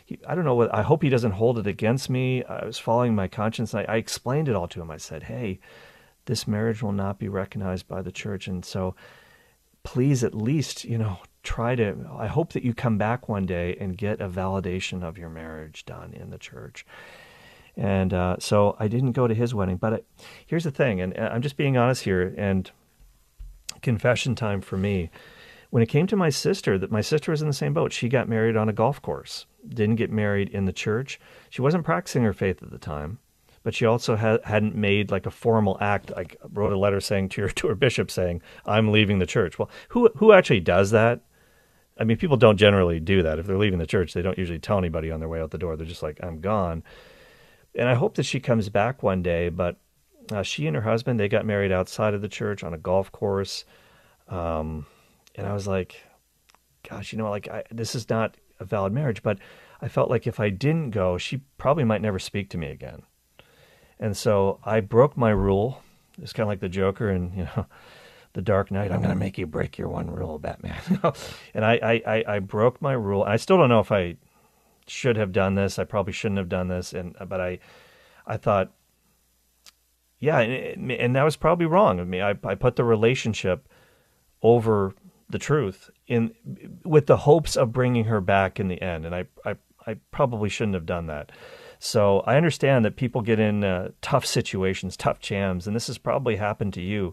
I don't know what, I hope he doesn't hold it against me. I was following my conscience. I explained it all to him. I said, hey, this marriage will not be recognized by the church. And so please at least, I hope that you come back one day and get a validation of your marriage done in the church. And so I didn't go to his wedding. But here's the thing, and I'm just being honest here, and confession time for me. When it came to my sister, that my sister was in the same boat. She got married on a golf course, didn't get married in the church. She wasn't practicing her faith at the time, but she also hadn't made like a formal act, like wrote a letter saying to her bishop saying, I'm leaving the church. Well, who actually does that? I mean, people don't generally do that. If they're leaving the church, they don't usually tell anybody on their way out the door. They're just like, I'm gone. And I hope that she comes back one day, but she and her husband, they got married outside of the church on a golf course. And I was like, gosh, this is not a valid marriage. But I felt like if I didn't go, she probably might never speak to me again. And so I broke my rule. It's kind of like the Joker and, The Dark Knight. I'm going to make you break your one rule, Batman. And I broke my rule. I still don't know if I should have done this. I probably shouldn't have done this. But I thought, yeah, and that was probably wrong of me. I put the relationship over the truth with the hopes of bringing her back in the end. And I probably shouldn't have done that. So I understand that people get in tough situations, tough jams, and this has probably happened to you.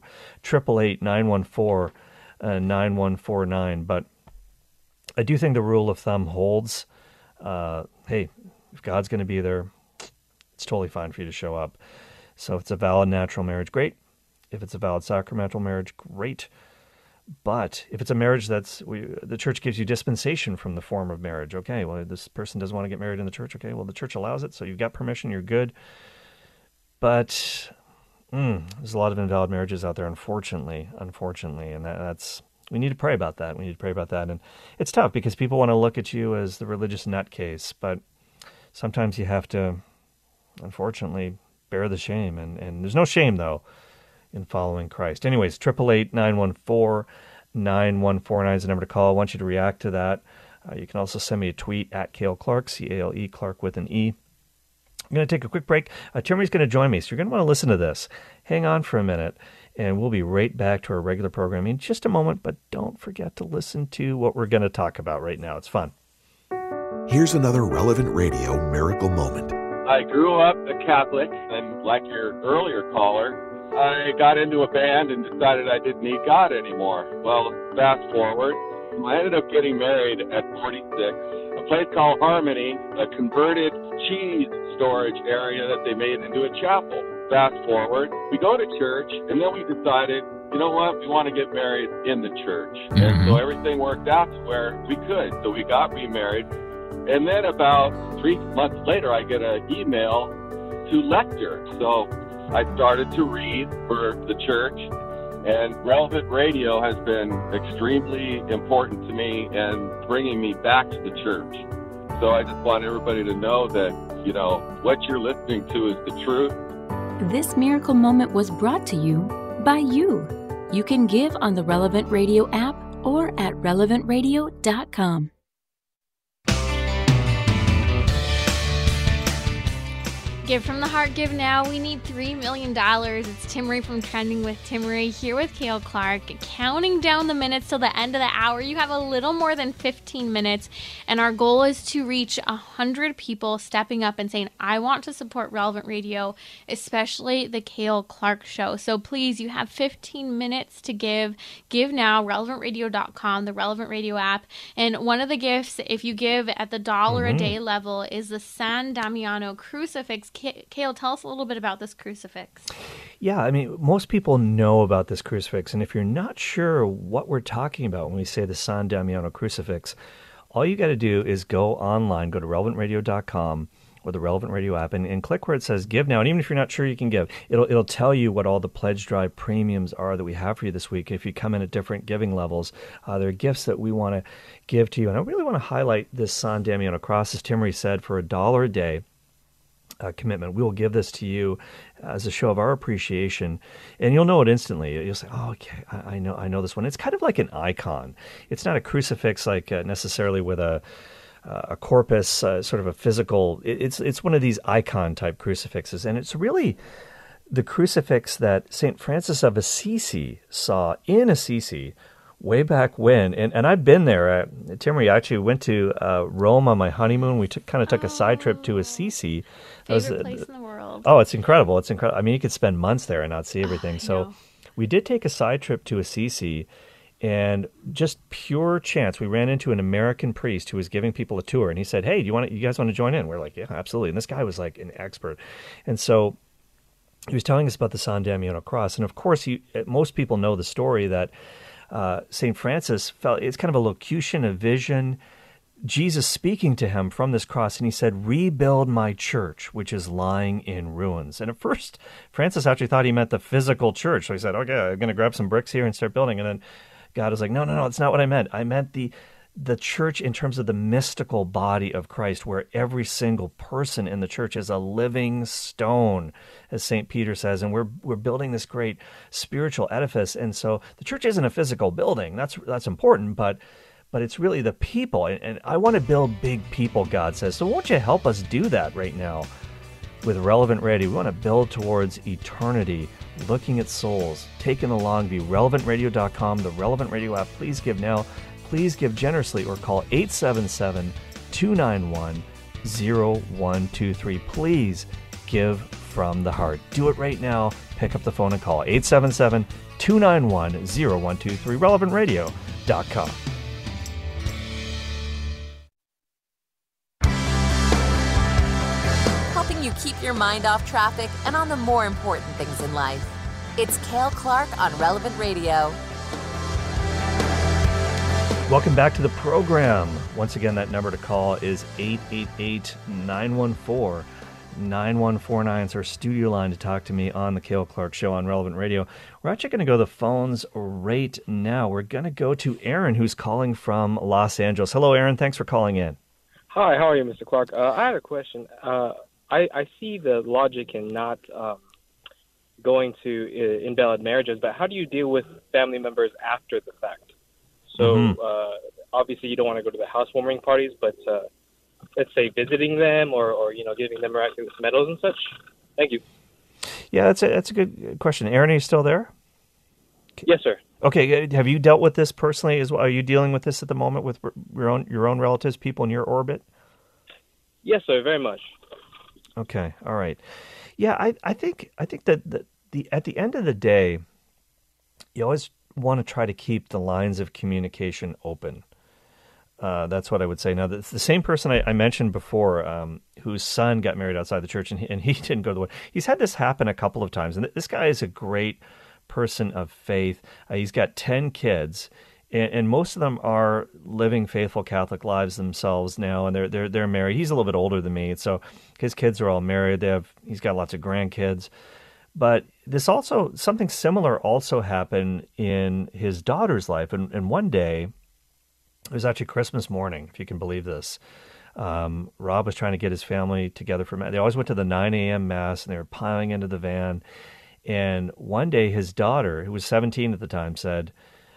888-914-9149. But I do think the rule of thumb holds. Hey, if God's going to be there, it's totally fine for you to show up. So if it's a valid natural marriage, great. If it's a valid sacramental marriage, great. But if it's a marriage the church gives you dispensation from the form of marriage, okay, well, this person doesn't want to get married in the church, okay, well, the church allows it, so you've got permission, you're good. But there's a lot of invalid marriages out there, unfortunately, and that's we need to pray about that. And it's tough because people want to look at you as the religious nutcase, but sometimes you have to, unfortunately, bear the shame, and there's no shame, though, in following Christ. Anyways, 888-914-9149 is the number to call. I want you to react to that. You can also send me a tweet at Cale Clark, C-A-L-E, Clark with an E. I'm going to take a quick break. Timothy's going to join me, so you're going to want to listen to this. Hang on for a minute, and we'll be right back to our regular programming in just a moment, but don't forget to listen to what we're going to talk about right now. It's fun. Here's another Relevant Radio miracle moment. I grew up a Catholic, and like your earlier caller, I got into a band and decided I didn't need God anymore. Well, fast forward, I ended up getting married at 46. A place called Harmony, a converted cheese storage area that they made into a chapel. Fast forward, we go to church, and then we decided, you know what, we want to get married in the church. And so everything worked out to where we could. So we got remarried. And then about 3 months later, I get an email to Lector. So I started to read for the church, and Relevant Radio has been extremely important to me and bringing me back to the church. So I just want everybody to know that, what you're listening to is the truth. This miracle moment was brought to you by you. You can give on the Relevant Radio app or at relevantradio.com. Give from the heart, give now. We need $3 million. It's Tim Ray from Trending with Tim Ray here with Cale Clark, counting down the minutes till the end of the hour. You have a little more than 15 minutes, and our goal is to reach 100 people stepping up and saying, I want to support Relevant Radio, especially the Cale Clark Show. So please, you have 15 minutes to give. Give now, relevantradio.com, the Relevant Radio app. And one of the gifts, if you give at the $1 a day level, is the San Damiano crucifix. Cale, tell us a little bit about this crucifix. Yeah, I mean, most people know about this crucifix, and if you're not sure what we're talking about when we say the San Damiano crucifix, all you got to do is go online, go to relevantradio.com or the Relevant Radio app, and click where it says Give Now. And even if you're not sure you can give, it'll tell you what all the Pledge Drive premiums are that we have for you this week. If you come in at different giving levels, there are gifts that we want to give to you. And I really want to highlight this San Damiano cross, as Tim Ray said, for $1 a day. Commitment. We will give this to you as a show of our appreciation, and you'll know it instantly. You'll say, "Oh, okay, I know this one." It's kind of like an icon. It's not a crucifix like necessarily with a a corpus, sort of a physical. It's one of these icon type crucifixes, and it's really the crucifix that St. Francis of Assisi saw in Assisi way back when. And I've been there. Timmerie, I actually went to Rome on my honeymoon. We took a side trip to Assisi. Favorite place in the world. Oh, it's incredible. It's incredible. I mean, you could spend months there and not see everything. I So know. we did take a side trip to Assisi, and just pure chance, we ran into an American priest who was giving people a tour, and he said, "Hey, you guys want to join in?" We're like, "Yeah, absolutely." And this guy was like an expert. And so he was telling us about the San Damiano cross. And of course, most people know the story that St. Francis felt it's kind of a locution, a vision, Jesus speaking to him from this cross, and he said, "Rebuild my church, which is lying in ruins." And at first, Francis actually thought he meant the physical church. So he said, "Okay, I'm going to grab some bricks here and start building." And then God was like, no, that's not what I meant. I meant the church in terms of the mystical body of Christ, where every single person in the church is a living stone, as St. Peter says, and we're building this great spiritual edifice. And so the church isn't a physical building. That's important, but it's really the people. And I want to build big people, God says. So won't you help us do that right now with Relevant Radio? We want to build towards eternity, looking at souls, taking the long view. RelevantRadio.com, the Relevant Radio app. Please give now. Please give generously, or call 877-291-0123. Please give from the heart. Do it right now. Pick up the phone and call 877-291-0123. RelevantRadio.com. Helping you keep your mind off traffic and on the more important things in life. It's Cale Clark on Relevant Radio. Welcome back to the program. Once again, that number to call is 888-914-9149. It's our studio line to talk to me on the Cale Clark Show on Relevant Radio. We're actually going to go to the phones right now. We're going to go to Aaron, who's calling from Los Angeles. Hello, Aaron. Thanks for calling in. Hi, how are you, Mr. Clark? I had a question. I see the logic in not going to invalid marriages, but how do you deal with family members after the fact? So obviously you don't want to go to the housewarming parties, but let's say visiting them or giving them miraculous medals and such. Thank you. Yeah, that's a good question. Aaron, are you still there? Yes, sir. Okay, have you dealt with this personally? Are you dealing with this at the moment with your own relatives, people in your orbit? Yes, sir, very much. Okay, all right. Yeah, I think that at the end of the day, you always want to try to keep the lines of communication open. That's what I would say. Now, the same person I mentioned before, whose son got married outside the church, and he didn't go to the wedding. He's had this happen a couple of times, and this guy is a great person of faith. He's got 10 kids, and most of them are living faithful Catholic lives themselves now, and they're married. He's a little bit older than me, so his kids are all married. He's got lots of grandkids. But something similar also happened in his daughter's life. And one day, it was actually Christmas morning, if you can believe this. Rob was trying to get his family together for Mass. They always went to the 9 a.m. Mass, and they were piling into the van. And one day, his daughter, who was 17 at the time, said,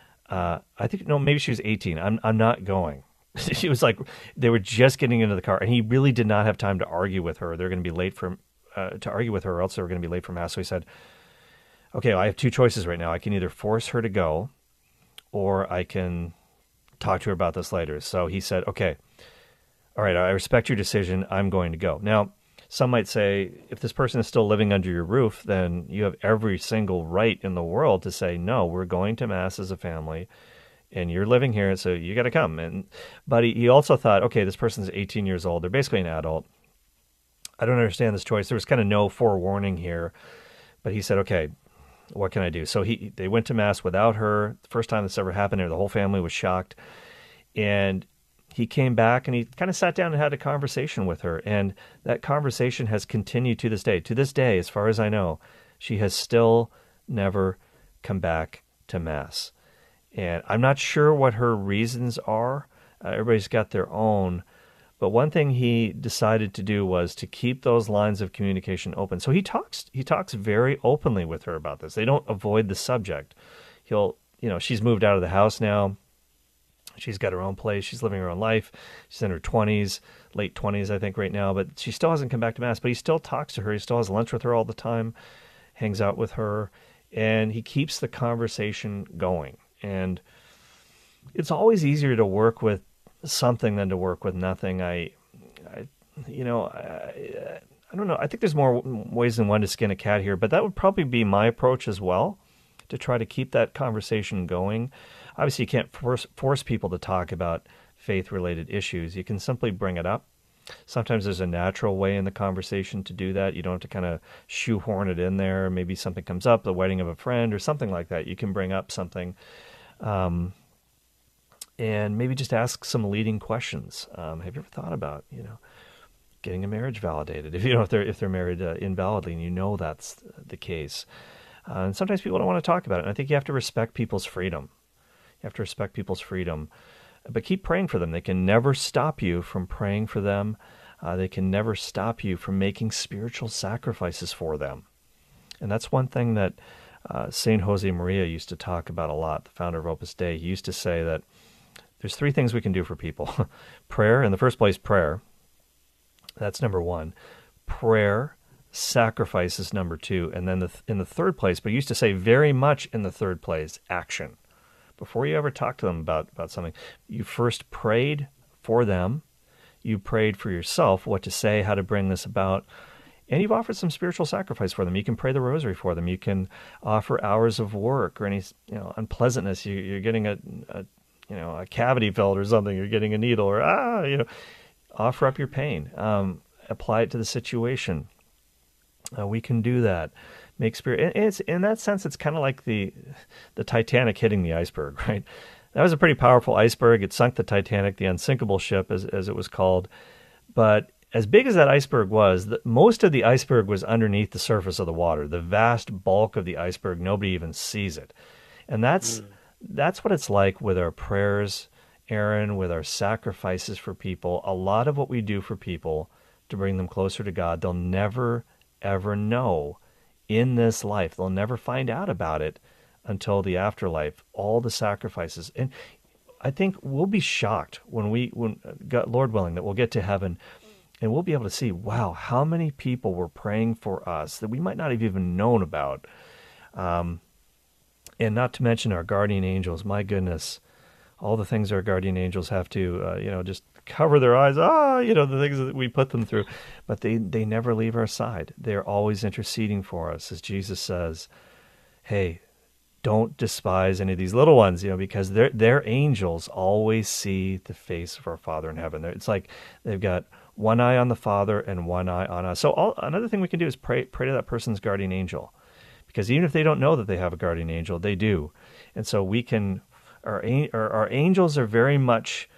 maybe she was 18. I'm not going. She was like, they were just getting into the car, and he really did not have time to argue with her. They're going to be late to argue with her, or else they were going to be late for Mass. So he said, okay, I have two choices right now. I can either force her to go, or I can talk to her about this later. So he said, okay, all right, I respect your decision. I'm going to go. Now, some might say, if this person is still living under your roof, then you have every single right in the world to say, no, we're going to Mass as a family, and you're living here, so you got to come. But he also thought, okay, this person's 18 years old. They're basically an adult. I don't understand this choice. There was kind of no forewarning here. But he said, okay, what can I do? So they went to Mass without her. The first time this ever happened, the whole family was shocked. And he came back and he kind of sat down and had a conversation with her. And that conversation has continued to this day. To this day, as far as I know, she has still never come back to Mass. And I'm not sure what her reasons are. Everybody's got their own. But one thing he decided to do was to keep those lines of communication open. So he talks very openly with her about this. They don't avoid the subject. She's moved out of the house now. She's got her own place. She's living her own life. She's in her 20s, late 20s, I think, right now. But she still hasn't come back to Mass. But he still talks to her. He still has lunch with her all the time, hangs out with her, and he keeps the conversation going. And it's always easier to work with something than to work with nothing. I don't know. I think there's more ways than one to skin a cat here, but that would probably be my approach as well, to try to keep that conversation going. Obviously, you can't force people to talk about faith-related issues. You can simply bring it up. Sometimes there's a natural way in the conversation to do that. You don't have to kind of shoehorn it in there. Maybe something comes up, the wedding of a friend or something like that. You can bring up something and maybe just ask some leading questions. Have you ever thought about, getting a marriage validated? If they're married invalidly and that's the case. And sometimes people don't want to talk about it. And I think you have to respect people's freedom. But keep praying for them. They can never stop you from praying for them. They can never stop you from making spiritual sacrifices for them. And that's one thing that St. Jose Maria used to talk about a lot, the founder of Opus Dei. He used to say that there's 3 things we can do for people. Prayer, in the first place, prayer. That's number 1. Prayer, sacrifice is number 2. And then in the third place, but he used to say very much in the third place, action. Before you ever talk to them about something, you first prayed for them. You prayed for yourself, what to say, how to bring this about. And you've offered some spiritual sacrifice for them. You can pray the rosary for them. You can offer hours of work or any unpleasantness. You're getting a cavity filled or something. You're getting a needle or offer up your pain. Apply it to the situation. We can do that. Make spirit. It's in that sense, it's kind of like the Titanic hitting the iceberg, right? That was a pretty powerful iceberg. It sunk the Titanic, the unsinkable ship, as it was called. But as big as that iceberg was, most of the iceberg was underneath the surface of the water. The vast bulk of the iceberg, nobody even sees it, and that's what it's like with our prayers, Aaron, with our sacrifices for people. A lot of what we do for people to bring them closer to God, they'll never ever know. In this life, they'll never find out about it until the afterlife, all the sacrifices. And I think we'll be shocked when God, Lord willing, that we'll get to heaven and we'll be able to see, wow, how many people were praying for us that we might not have even known about. And not to mention our guardian angels. My goodness, all the things our guardian angels have to, just cover their eyes, the things that we put them through. But they never leave our side. They're always interceding for us. As Jesus says, hey, don't despise any of these little ones, because their angels always see the face of our Father in heaven. It's like they've got one eye on the Father and one eye on us. So another thing we can do is pray to that person's guardian angel. Because even if they don't know that they have a guardian angel, they do. And so we can, our angels are very much,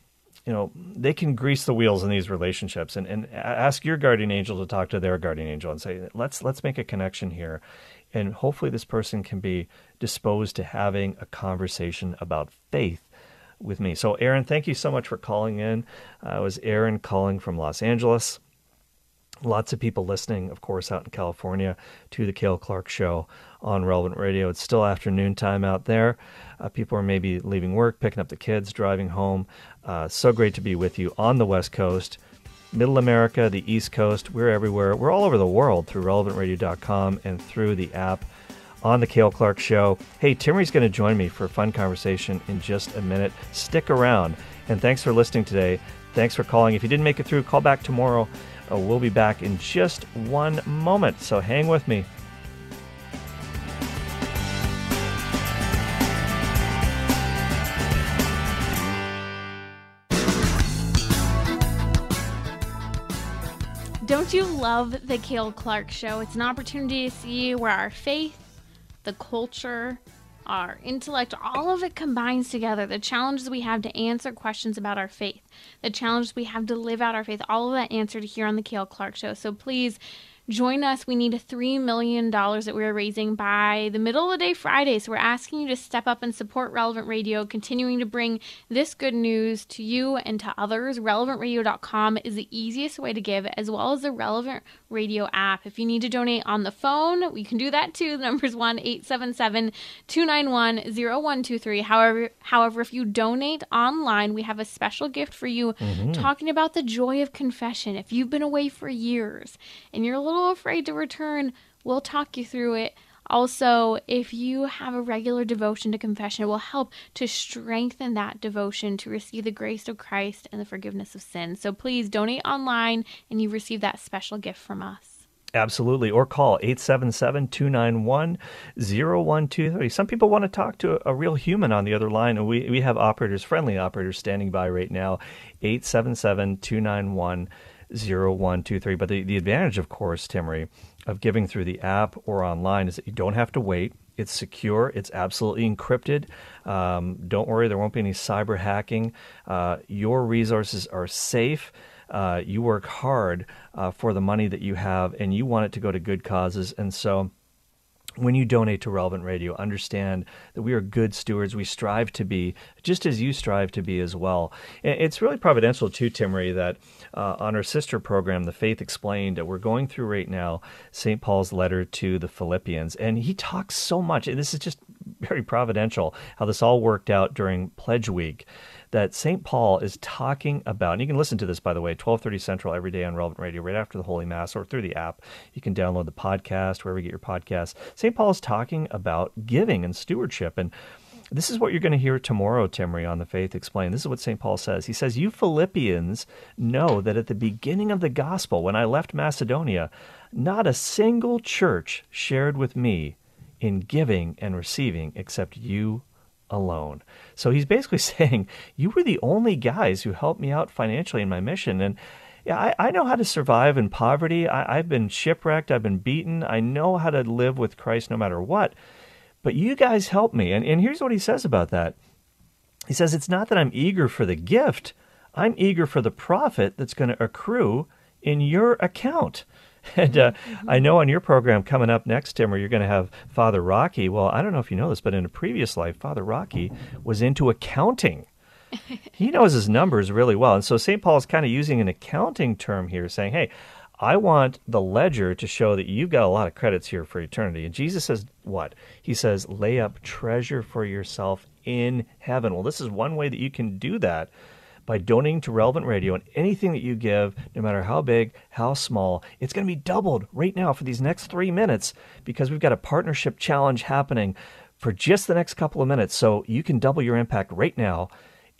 they can grease the wheels in these relationships and ask your guardian angel to talk to their guardian angel and say, let's make a connection here. And hopefully this person can be disposed to having a conversation about faith with me. So Aaron, thank you so much for calling in. It was Aaron calling from Los Angeles. Lots of people listening, of course, out in California to the Cale Clark Show on Relevant Radio. It's still afternoon time out there. People are maybe leaving work, picking up the kids, driving home. So great to be with you on the West Coast, Middle America, the East Coast. We're everywhere. We're all over the world through relevantradio.com and through the app on the Cale Clark Show. Hey, Timmery's going to join me for a fun conversation in just a minute. Stick around. And thanks for listening today. Thanks for calling. If you didn't make it through, call back tomorrow. We'll be back in just one moment, so hang with me. Don't you love the Cale Clark Show? It's an opportunity to see where our faith, the culture, our intellect, all of it combines together. The challenges we have to answer questions about our faith, the challenges we have to live out our faith, all of that answered here on the Cale Clark Show. So please join us. We need $3 million that we're raising by the middle of the day Friday. So we're asking you to step up and support Relevant Radio, continuing to bring this good news to you and to others. RelevantRadio.com is the easiest way to give, as well as the Relevant Radio app. If you need to donate on the phone, we can do that too. The number is 1-877-291-0123. However, if you donate online, we have a special gift for you talking about the joy of confession. If you've been away for years and you're a little afraid to return, we'll talk you through it. Also, if you have a regular devotion to confession, it will help to strengthen that devotion to receive the grace of Christ and the forgiveness of sins. So please donate online and you receive that special gift from us. Absolutely. Or call 877-291-0123. Some people want to talk to a real human on the other line, and we have operators, friendly operators, standing by right now. 877-291-0123. But the advantage, of course, Timmerie, of giving through the app or online is that you don't have to wait. It's secure. It's absolutely encrypted. Don't worry, there won't be any cyber hacking. Your resources are safe. You work hard for the money that you have, and you want it to go to good causes. And so when you donate to Relevant Radio, understand that we are good stewards. We strive to be, just as you strive to be as well. It's really providential, too, Timmerie, that on our sister program, The Faith Explained, we're going through right now St. Paul's letter to the Philippians. And he talks so much, and this is just very providential, how this all worked out during Pledge Week, that St. Paul is talking about, and you can listen to this, by the way, 12:30 Central every day on Relevant Radio, right after the Holy Mass, or through the app. You can download the podcast, wherever you get your podcasts. St. Paul is talking about giving and stewardship, and this is what you're going to hear tomorrow, Timmerie, on The Faith Explained. This is what St. Paul says. He says, "You Philippians know that at the beginning of the gospel, when I left Macedonia, not a single church shared with me in giving and receiving except you alone." So he's basically saying, you were the only guys who helped me out financially in my mission. And yeah, I know how to survive in poverty. I've been shipwrecked. I've been beaten. I know how to live with Christ no matter what. But you guys helped me. And here's what he says about that. He says, it's not that I'm eager for the gift. I'm eager for the profit that's going to accrue in your account. And I know on your program coming up next, Timmerie, you're going to have Father Rocky. Well, I don't know if you know this, but in a previous life, Father Rocky was into accounting. He knows his numbers really well. And so St. Paul is kind of using an accounting term here, saying, hey, I want the ledger to show that you've got a lot of credits here for eternity. And Jesus says what? He says, lay up treasure for yourself in heaven. Well, this is one way that you can do that, by donating to Relevant Radio, and anything that you give, no matter how big, how small, it's going to be doubled right now for these next 3 minutes, because we've got a partnership challenge happening for just the next couple of minutes. So you can double your impact right now,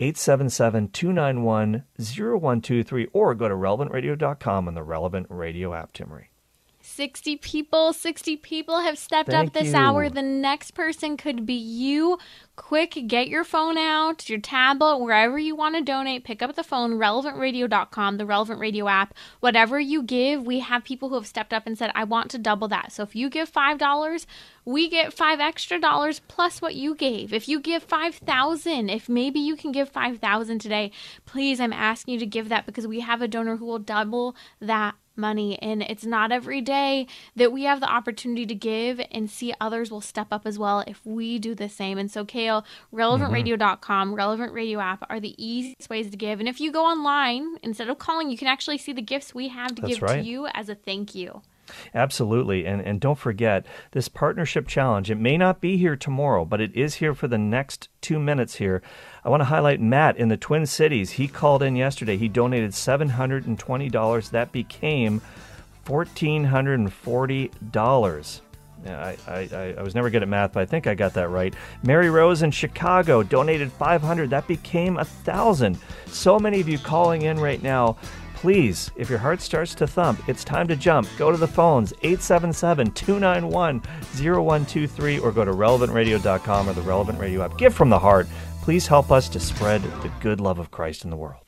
877-291-0123, or go to relevantradio.com and the Relevant Radio app, Timmerie. 60 people have stepped up this hour. The next person could be you. Quick, get your phone out, your tablet, wherever you want to donate. Pick up the phone, relevantradio.com, the Relevant Radio app. Whatever you give, we have people who have stepped up and said, I want to double that. So if you give $5, we get $5 extra plus what you gave. If you give $5,000, if maybe you can give $5,000 today, please, I'm asking you to give that, because we have a donor who will double that money. And it's not every day that we have the opportunity to give and see others will step up as well if we do the same. And so, Kale, relevantradio.com, Relevant Radio app are the easiest ways to give. And if you go online, instead of calling, you can actually see the gifts we have to give to you as a thank you. Absolutely. And don't forget, this partnership challenge, it may not be here tomorrow, but it is here for the next 2 minutes here. I want to highlight Matt in the Twin Cities. He called in yesterday. He donated $720. That became $1,440. I was never good at math, but I think I got that right. Mary Rose in Chicago donated $500. That became $1,000. So many of you calling in right now. Please, if your heart starts to thump, it's time to jump. Go to the phones, 877-291-0123, or go to relevantradio.com or the Relevant Radio app. Give from the heart. Please help us to spread the good love of Christ in the world.